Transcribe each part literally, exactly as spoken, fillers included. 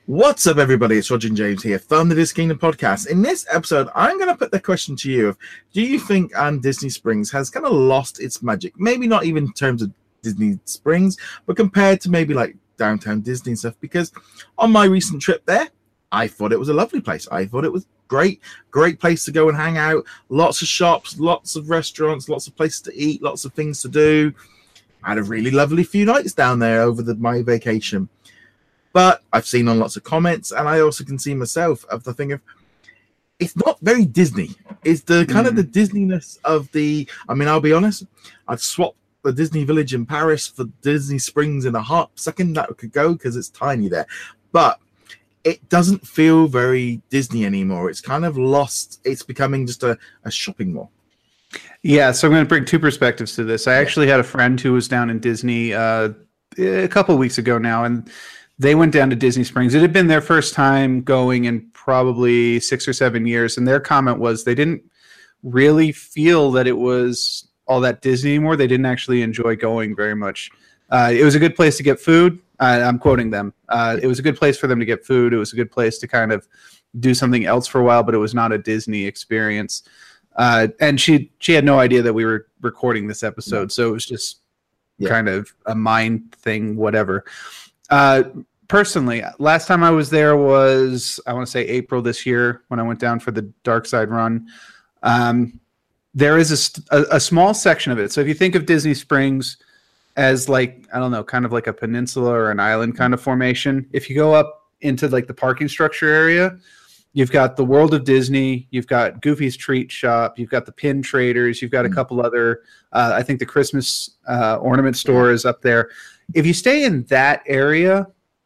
What's up, everybody? It's Roger and James here from the Disney Kingdom podcast. In this episode, I'm going to put the question to you of, do you think um, Disney Springs has kind of lost its magic? Maybe not even in terms of Disney Springs, but compared to maybe like downtown Disney and stuff. Because on my recent trip there, I thought it was a lovely place. I thought it was great, great place to go and hang out. Lots of shops, lots of restaurants, lots of places to eat, lots of things to do. I had a really lovely few nights down there over the, my vacation. But I've seen on lots of comments, and I also can see myself of the thing of it's not very Disney. It's the kind mm. of the Disneyness of the. I mean, I'll be honest. I'd swap the Disney Village in Paris for Disney Springs in a hot second. That could go because it's tiny there, but it doesn't feel very Disney anymore. It's kind of lost. It's becoming just a, a shopping mall. Yeah, so I'm going to bring two perspectives to this. I actually had a friend who was down in Disney uh, a couple of weeks ago now, and they went down to Disney Springs. It had been their first time going in probably six or seven years, and their comment was they didn't really feel that it was all that Disney anymore. They didn't actually enjoy going very much. Uh, it was a good place to get food. Uh, I'm quoting them. Uh, it was a good place for them to get food. It was a good place to kind of do something else for a while, but it was not a Disney experience. Uh, and she she had no idea that we were recording this episode, so it was just yeah. kind of a mind thing, whatever. Uh, personally, last time I was there was, I want to say April this year when I went down for the Dark Side run. Um, there is a, a, a small section of it. So if you think of Disney Springs as like, I don't know, kind of like a peninsula or an island kind of formation. If you go up into like the parking structure area, you've got the World of Disney, you've got Goofy's Treat Shop, you've got the Pin Traders, you've got a couple other, uh, I think the Christmas uh, ornament store is up there. If you stay in that area,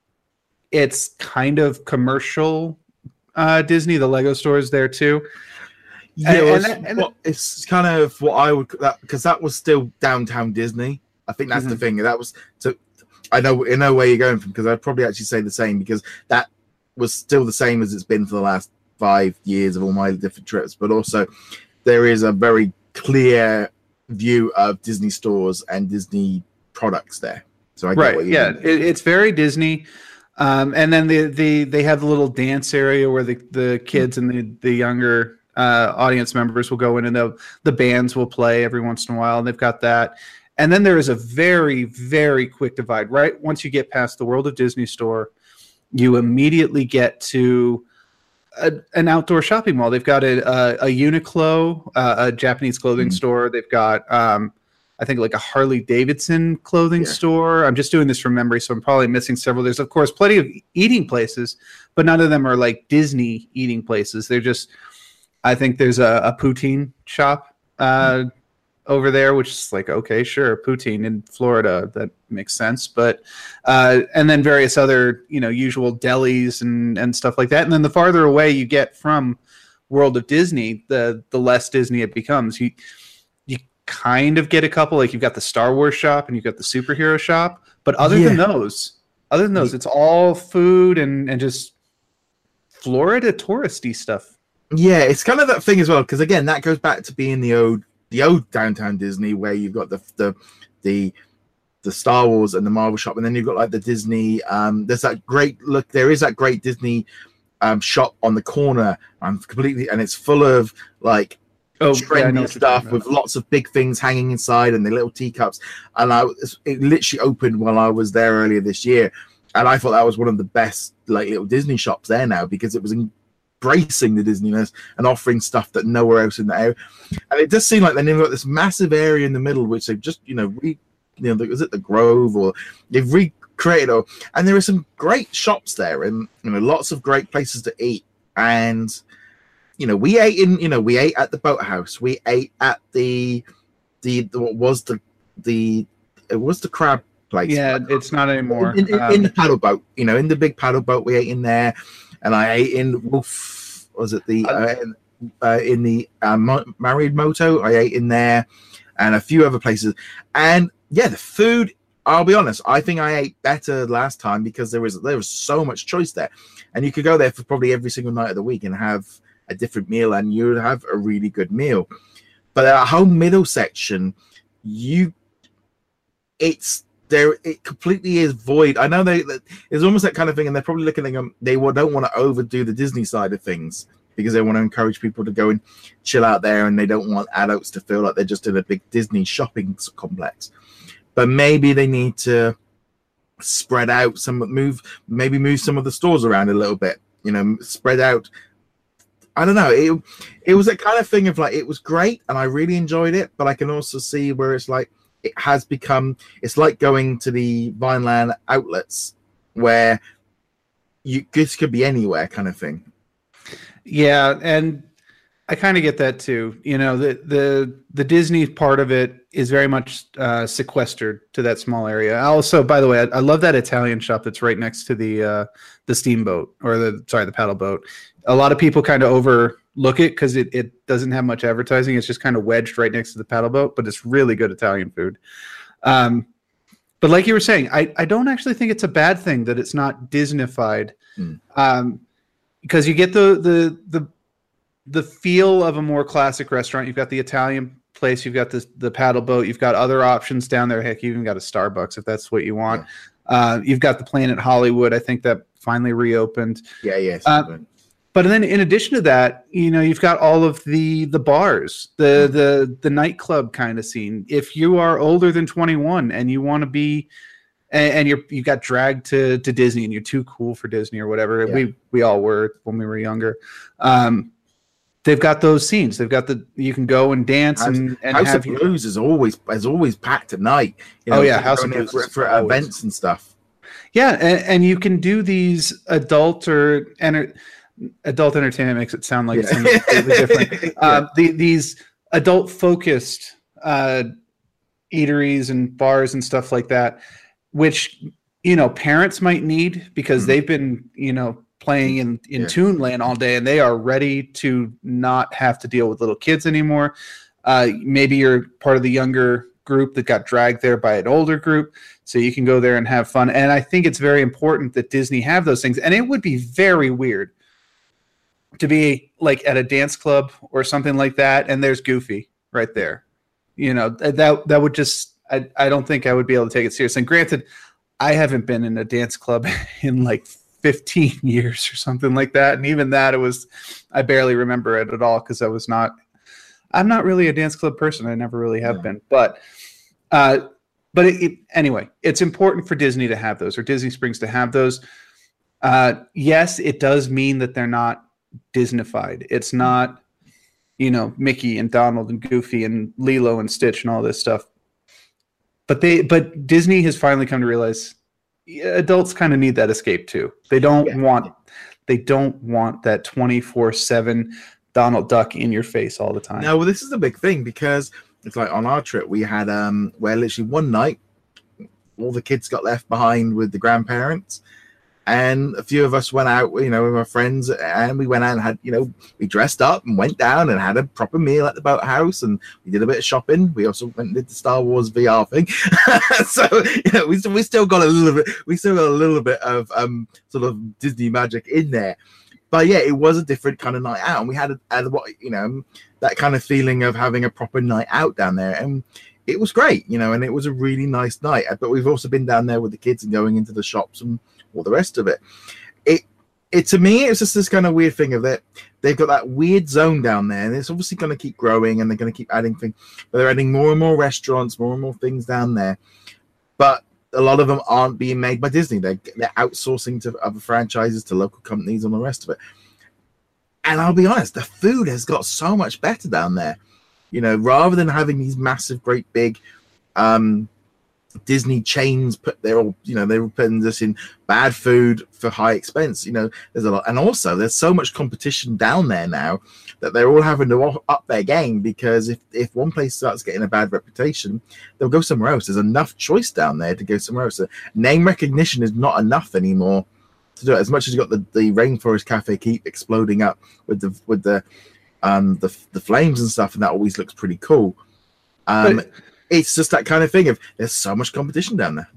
it's kind of commercial uh, Disney. The Lego store is there too. Yeah, and, and, and, and what, it's kind of what I would, because that, that was still downtown Disney. I think that's mm-hmm. the thing. That was, so I know, I know where you're going from, because I'd probably actually say the same, because that was still the same as it's been for the last five years of all my different trips. But also, there is a very clear view of Disney stores and Disney products there. So I get right, what you yeah, it, it's very Disney, um, and then the the they have the little dance area where the, the kids and the the younger uh, audience members will go in, and the the bands will play every once in a while. And they've got that, and then there is a very very quick divide. Right once you get past the World of Disney store, you immediately get to a, an outdoor shopping mall. They've got a a, a Uniqlo, uh, a Japanese clothing mm-hmm. store. They've got um, I think like a Harley Davidson clothing yeah. store. I'm just doing this from memory, so I'm probably missing several. There's, of course, plenty of eating places, but none of them are like Disney eating places. They're just, I think there's a, a poutine shop uh, mm-hmm. over there, which is like, okay, sure, poutine in Florida. That makes sense. But, uh, and then various other, you know, usual delis and, and stuff like that. And then the farther away you get from World of Disney, the the less Disney it becomes. You, kind of get a couple, like you've got the Star Wars shop and you've got the superhero shop, but other yeah. than those other than those it's all food and and just Florida touristy stuff. Yeah, it's kind of that thing as well, because again that goes back to being the old the old downtown Disney, where you've got the the the the Star Wars and the Marvel shop, and then you've got like the Disney um there's that great look there is that great Disney um shop on the corner. I'm completely and it's full of like Oh, trendy yeah, stuff with lots of big things hanging inside and the little teacups. And I it literally opened while I was there earlier this year, and I thought that was one of the best like little Disney shops there now, because it was embracing the Disneyness and offering stuff that nowhere else in the area. And it does seem like they've got this massive area in the middle, which they've just you know re, you know was it the Grove, or they've recreated, or and there are some great shops there and you know lots of great places to eat. And You know, we ate in. You know, we ate at the boathouse. We ate at the, the, the what was the, the, it was the crab place. Yeah, it's not anymore. In, in, um, in the paddle boat, you know, in the big paddle boat, we ate in there, and I ate in Wolf. Was it the uh, uh, in the uh, Mo- Married Moto? I ate in there, and a few other places. And yeah, the food. I'll be honest. I think I ate better last time because there was there was so much choice there, and you could go there for probably every single night of the week and have a different meal, and you would have a really good meal. But our whole middle section, you, it's there it completely is void. I know they it's almost that kind of thing, and they're probably looking at them. They don't want to overdo the Disney side of things because they want to encourage people to go and chill out there, and they don't want adults to feel like they're just in a big Disney shopping complex. But maybe they need to spread out some move, maybe move some of the stores around a little bit. You know, spread out. I don't know. It it was a kind of thing of like it was great, and I really enjoyed it. But I can also see where it's like it has become. It's like going to the Vineland outlets where you this could be anywhere, kind of thing. Yeah, and I kind of get that too. You know, the the the Disney part of it is very much uh, sequestered to that small area. Also, by the way, I, I love that Italian shop that's right next to the uh, the steamboat or the sorry the paddle boat. A lot of people kind of overlook it because it, it doesn't have much advertising. It's just kind of wedged right next to the paddle boat, but it's really good Italian food. Um, but like you were saying, I, I don't actually think it's a bad thing that it's not Disneyfied, mm. um, because you get the the the the feel of a more classic restaurant. You've got the Italian place, you've got the the paddle boat, you've got other options down there. Heck, you even got a Starbucks if that's what you want. Yeah. Uh, you've got the Planet Hollywood. I think that finally reopened. Yeah, yes. Uh, but then in addition to that, you know, you've got all of the the bars, the mm. the the nightclub kind of scene. If you are older than twenty-one and you want to be and, and you're you got dragged to to Disney and you're too cool for Disney or whatever, yeah. we we all were when we were younger. Um, they've got those scenes. They've got the you can go and dance House, and, and House have of Blues is always is always packed at night. You know, oh yeah, House of Blues for, for events and stuff. Yeah, and, and you can do these adult or enter, adult entertainment makes it sound like yeah. something completely different. yeah. uh, the, these adult focused uh, eateries and bars and stuff like that, which you know parents might need because mm. they've been you know playing in in yeah. Toonland all day and they are ready to not have to deal with little kids anymore. Uh, maybe you're part of the younger group that got dragged there by an older group, so you can go there and have fun. And I think it's very important that Disney have those things. And it would be very weird to be like at a dance club or something like that, and there's Goofy right there. You know, that that would just I, I don't think I would be able to take it seriously. And granted, I haven't been in a dance club in like fifteen years or something like that. And even that, it was I barely remember it at all because I was not I'm not really a dance club person. I never really have yeah. been. But uh, but it, it, anyway, it's important for Disney to have those, or Disney Springs to have those. Uh, yes, it does mean that they're not Disneyfied. It's not, you know, Mickey and Donald and Goofy and Lilo and Stitch and all this stuff. But they, but Disney has finally come to realize adults kind of need that escape too. They don't yeah. want, they don't want that twenty-four seven Donald Duck in your face all the time. No, well, this is a big thing because it's like on our trip we had um where literally one night all the kids got left behind with the grandparents, and a few of us went out, you know, with our friends, and we went out and had, you know, we dressed up and went down and had a proper meal at the boathouse, and we did a bit of shopping. We also went and did the Star Wars V R thing. So you know, we we still got a little bit, we still got a little bit of um sort of Disney magic in there. But yeah, it was a different kind of night out, and we had, a, a, what you know, that kind of feeling of having a proper night out down there, and it was great, you know, and it was a really nice night. But we've also been down there with the kids and going into the shops and all the rest of it. It, it to me, it's just this kind of weird thing of that they've got that weird zone down there, and it's obviously going to keep growing, and they're going to keep adding things. But they're adding more and more restaurants, more and more things down there, but a lot of them aren't being made by Disney. They're, they're outsourcing to other franchises, to local companies, and the rest of it. And I'll be honest, the food has got so much better down there. You know, rather than having these massive, great big um, Disney chains put their all, you know, they were putting this in bad food for high expense. You know, there's a lot. And also, there's so much competition down there now that they're all having to up their game, because if, if one place starts getting a bad reputation, they'll go somewhere else. There's enough choice down there to go somewhere else. So name recognition is not enough anymore to do it. As much as you got the, the Rainforest Cafe keep exploding up with the with the um the the flames and stuff, and that always looks pretty cool. Um, but, it's just that kind of thing of there's so much competition down there.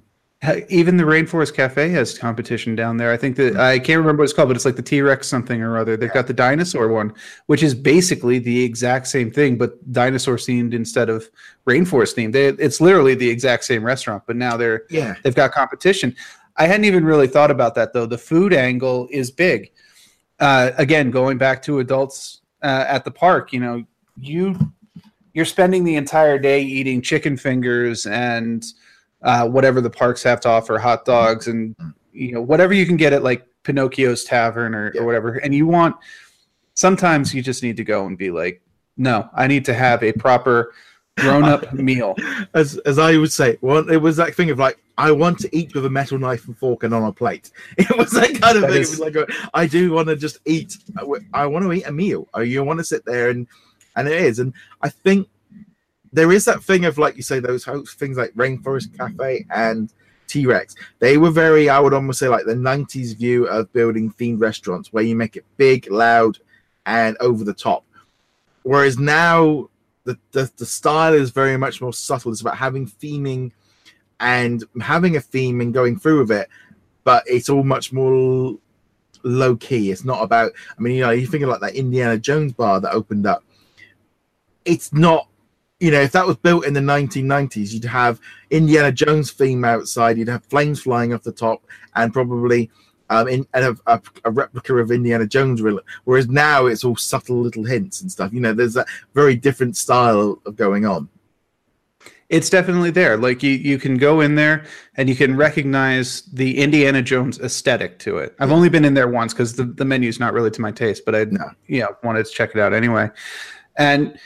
Even the Rainforest Cafe has competition down there. I think that I can't remember what it's called, but it's like the T-Rex something or other. They've got the dinosaur one, which is basically the exact same thing, but dinosaur themed instead of rainforest themed. They, it's literally the exact same restaurant, but now they're yeah they've got competition. I hadn't even really thought about that though. The food angle is big. Uh, again, going back to adults uh, at the park, you know, you you're spending the entire day eating chicken fingers and Uh, whatever the parks have to offer, hot dogs, and you know whatever you can get at like Pinocchio's Tavern or, yeah. or whatever. And you want sometimes you just need to go and be like, no, I need to have a proper grown-up meal. As as I would say, well, it was that thing of like, I want to eat with a metal knife and fork and on a plate. It was that kind of That thing. is- It was like, a, I do want to just eat. I want to eat a meal. You want to sit there and and it is. And I think there is that thing of, like you say, those things like Rainforest Cafe and T-Rex. They were very, I would almost say, like the nineties view of building themed restaurants where you make it big, loud, and over the top. Whereas now the, the, the style is very much more subtle. It's about having theming and having a theme and going through with it, but it's all much more low key. It's not about, I mean, you know, you think of like that Indiana Jones bar that opened up. It's not, you know, if that was built in the nineteen nineties, you'd have Indiana Jones theme outside, you'd have flames flying off the top, and probably um, in, and a, a, a replica of Indiana Jones. Whereas now it's all subtle little hints and stuff. You know, there's that very different style of going on. It's definitely there. Like you, you can go in there and you can recognize the Indiana Jones aesthetic to it. I've only been in there once because the, the menu's not really to my taste, but I No. you know, wanted to check it out anyway. And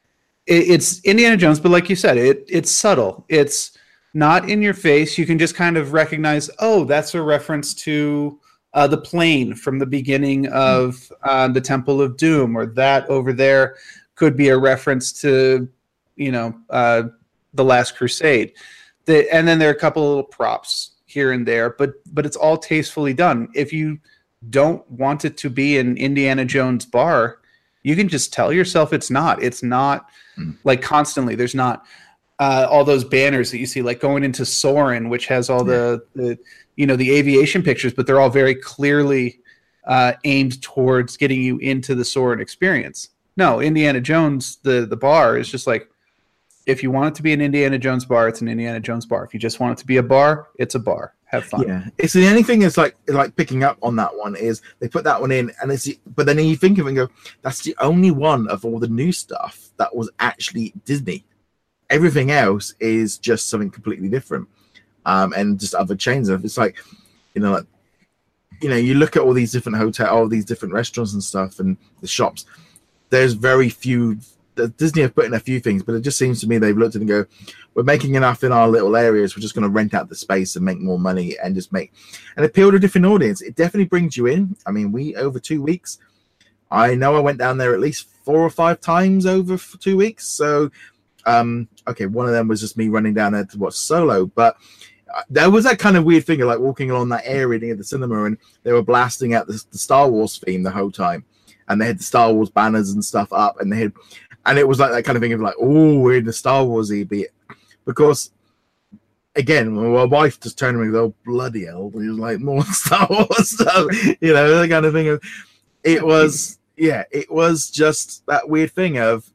it's Indiana Jones, but like you said, it it's subtle. It's not in your face. You can just kind of recognize, oh, that's a reference to uh, the plane from the beginning of uh, the Temple of Doom, or that over there could be a reference to, you know, uh, the Last Crusade. The, and then there are a couple of little props here and there, but but it's all tastefully done. If you don't want it to be an Indiana Jones bar, you can just tell yourself it's not. It's not mm. like constantly. There's not uh, all those banners that you see, like going into Soarin', which has all yeah. the, the, you know, the aviation pictures, but they're all very clearly uh, aimed towards getting you into the Soarin' experience. No, Indiana Jones, the the bar is just like, if you want it to be an Indiana Jones bar, it's an Indiana Jones bar. If you just want it to be a bar, it's a bar. Have fun. Yeah, it's the only thing that's like like picking up on that one is they put that one in, and it's but then you think of it and go, that's the only one of all the new stuff that was actually Disney. Everything else is just something completely different, um, and just other chains of. It's like, you know, like, you know, you look at all these different hotels, all these different restaurants and stuff, and the shops. There's very few. Disney have put in a few things, but it just seems to me they've looked at it and go, we're making enough in our little areas, we're just going to rent out the space and make more money and just make and appeal to a different audience. It definitely brings you in. I mean, we over two weeks, I know I went down there at least four or five times over for two weeks. So, um, okay, one of them was just me running down there to watch Solo, but there was that kind of weird thing of like walking along that area near the cinema, and they were blasting out the, the Star Wars theme the whole time, and they had the Star Wars banners and stuff up, and they had. And it was like that kind of thing of like, oh, we're in the Star Wars-y bit. Because, again, my wife just turned to me and goes, oh, bloody hell. He was like, more Star Wars stuff. You know, that kind of thing. Of, it was, yeah, it was just that weird thing of,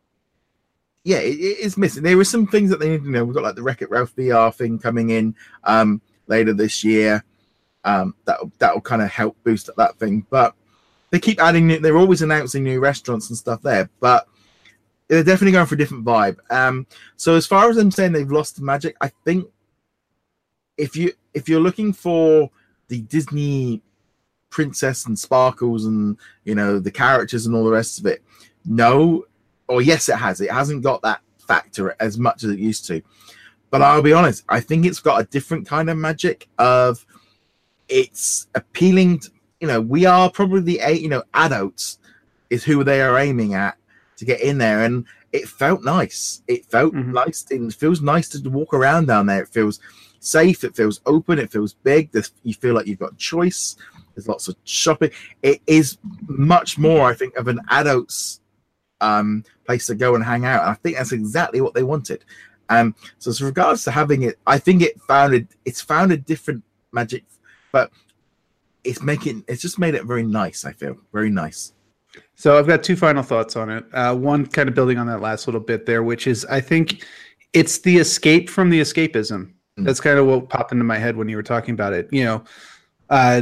yeah, it, it is missing. There were some things that they need to know. We've got like the Wreck-It Ralph V R thing coming in um, later this year. Um, that that'll kind of help boost up that thing. But they keep adding new, they're always announcing new restaurants and stuff there. But they're definitely going for a different vibe. Um, so as far as I'm saying they've lost the magic, I think if you if you're looking for the Disney princess and sparkles and you know the characters and all the rest of it, no, or yes, it has. It hasn't got that factor as much as it used to. But I'll be honest, I think it's got a different kind of magic of it's appealing to, you know, we are probably the you know adults is who they are aiming at to get in there, and it felt nice. It felt mm-hmm. nice. It feels nice to walk around down there. It feels safe. It feels open. It feels big. There's, you feel like you've got choice. There's lots of shopping. It is much more, I think, of an adult's um, place to go and hang out. And I think that's exactly what they wanted. Um, so as regards to having it, I think it founded it's found a different magic, but it's making it's just made it very nice. I feel very nice. So I've got two final thoughts on it. Uh, one kind of building on that last little bit there, which is I think it's the escape from the escapism. Mm. That's kind of what popped into my head when you were talking about it. You know, uh,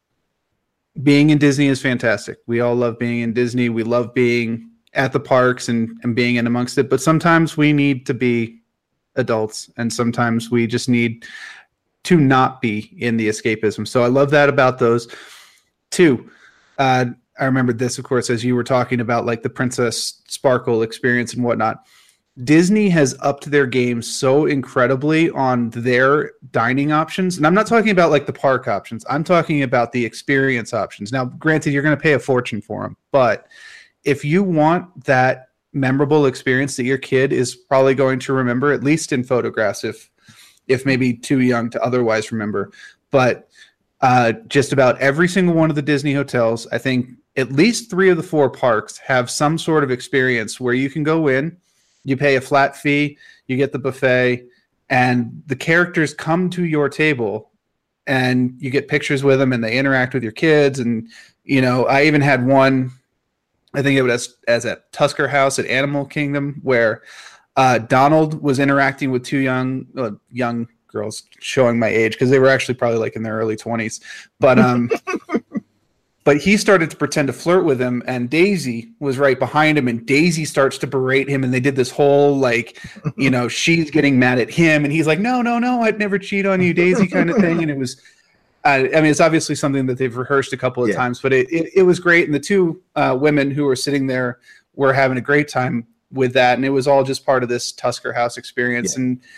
being in Disney is fantastic. We all love being in Disney. We love being at the parks and, and being in amongst it. But sometimes we need to be adults, and sometimes we just need to not be in the escapism. So I love that about those. Two, uh, I remembered this, of course, as you were talking about like the Princess Sparkle experience and whatnot. Disney has upped their game so incredibly on their dining options. And I'm not talking about like the park options. I'm talking about the experience options. Now, granted, you're going to pay a fortune for them. But if you want that memorable experience that your kid is probably going to remember, at least in photographs, if if maybe too young to otherwise remember. But uh, just about every single one of the Disney hotels, I think at least three of the four parks have some sort of experience where you can go in, you pay a flat fee, you get the buffet, and the characters come to your table and you get pictures with them and they interact with your kids. And, you know, I even had one, I think it was as at Tusker House at Animal Kingdom, where uh, Donald was interacting with two young uh, young girls, showing my age because they were actually probably like in their early twenties. But um, but he started to pretend to flirt with him, and Daisy was right behind him, and Daisy starts to berate him, and they did this whole like, you know, she's getting mad at him, and he's like, no, no, no, I'd never cheat on you, Daisy, kind of thing. And it was, uh, I mean, it's obviously something that they've rehearsed a couple of yeah. times, but it, it it was great, and the two uh, women who were sitting there were having a great time with that, and it was all just part of this Tusker House experience, yeah. and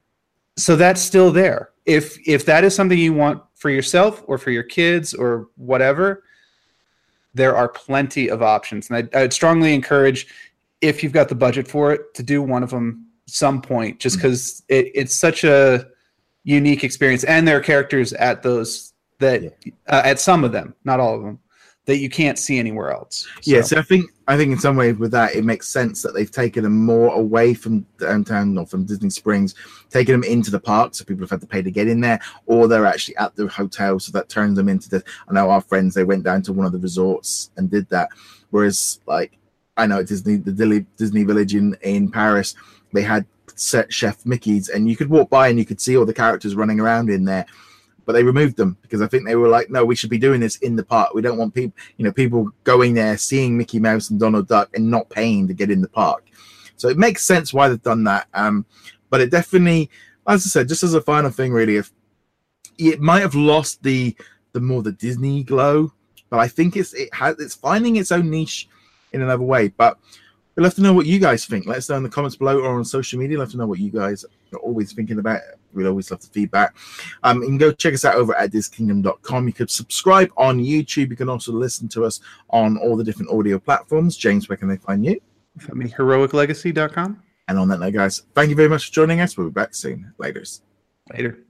so that's still there. If if that is something you want for yourself or for your kids or whatever, there are plenty of options. And I, I'd strongly encourage, if you've got the budget for it, to do one of them some point, just because mm-hmm. it, it's such a unique experience. And there are characters at those that yeah. uh, at some of them, not all of them, that you can't see anywhere else. So. Yeah, so I think I think in some ways with that, it makes sense that they've taken them more away from downtown or from Disney Springs, taken them into the park, so people have had to pay to get in there, or they're actually at the hotel, so that turns them into the. I know our friends, they went down to one of the resorts and did that, whereas like I know at Disney, the Disney Village in in Paris, they had set Chef Mickey's, and you could walk by and you could see all the characters running around in there. But they removed them because I think they were like, no, we should be doing this in the park. We don't want people, you know, people going there, seeing Mickey Mouse and Donald Duck and not paying to get in the park. So it makes sense why they've done that. Um, but it definitely, as I said, just as a final thing, really, if it might have lost the the more the Disney glow, but I think it's it has it's finding its own niche in another way. But we'll have to know what you guys think. Let us know in the comments below or on social media. Let us know what you guys are always thinking about. We'd always love the feedback. Um, you can go check us out over at diz kingdom dot com. You could subscribe on YouTube. You can also listen to us on all the different audio platforms. James, where can they find you? Find me heroic legacy dot com. And on that note, guys, thank you very much for joining us. We'll be back soon. Laters. Later.